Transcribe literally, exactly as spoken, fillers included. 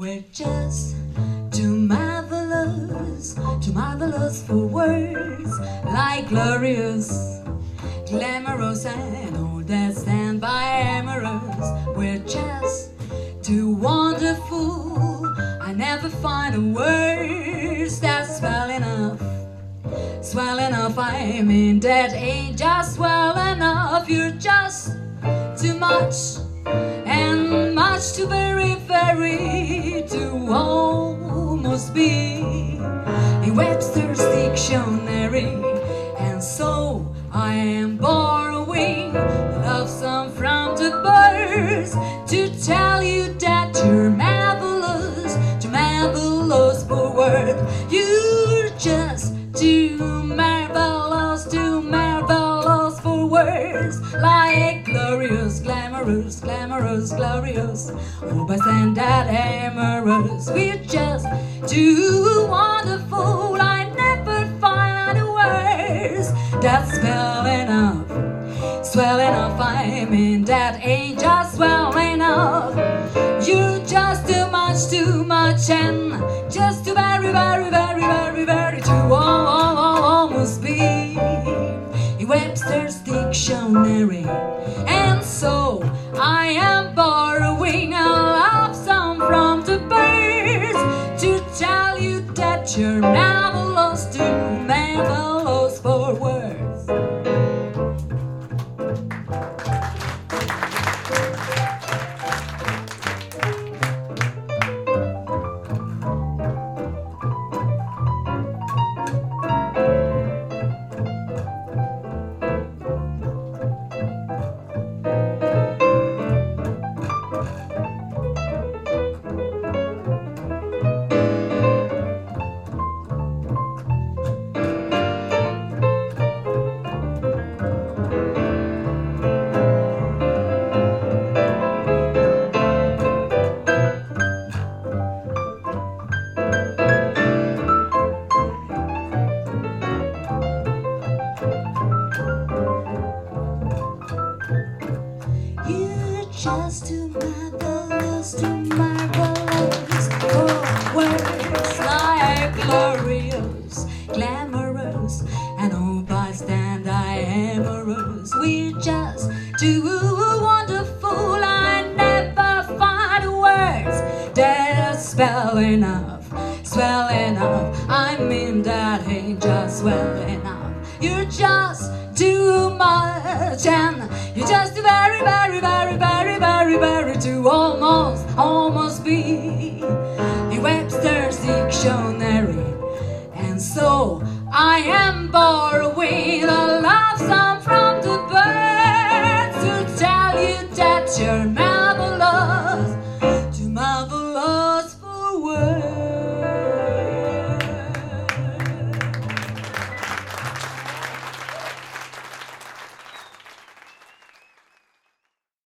We're just too marvelous, too marvelous for words, like glorious, glamorous, and all that stand by amorous. We're just too wonderful. I never find the words that's well enough, swell enough. I mean, that ain't just well enough. You're just too much, and much too very, very to almost be in Webster's dictionary. And so I am borrowing love song from the birds to tell you that you're marvelous, too marvelous for words. You're just too marvelous, too marvelous for words, like glorious, glamorous, glamorous, glorious, oh, but stand that amorous. We're just too wonderful. I never find the words that's well enough, swell enough. I mean, that ain't just well enough. You're just too much, too much, and just too very, very, very, very, very too almost be in Webster's dictionary. And so I am borrowing a love song from the birds to tell you that you're marvelous, too marvelous for words. Just too marvelous, too marvelous for words, like glorious, glamorous, and all bystand I amorous. We're just too wonderful. I never find words that swell enough, swell enough. I mean, that ain't just well enough. You're just too much, and you're just very, very, very, very, very, very to almost, almost be in Webster's dictionary. And so I am borrowing a love song from the birds to tell you that you're mad.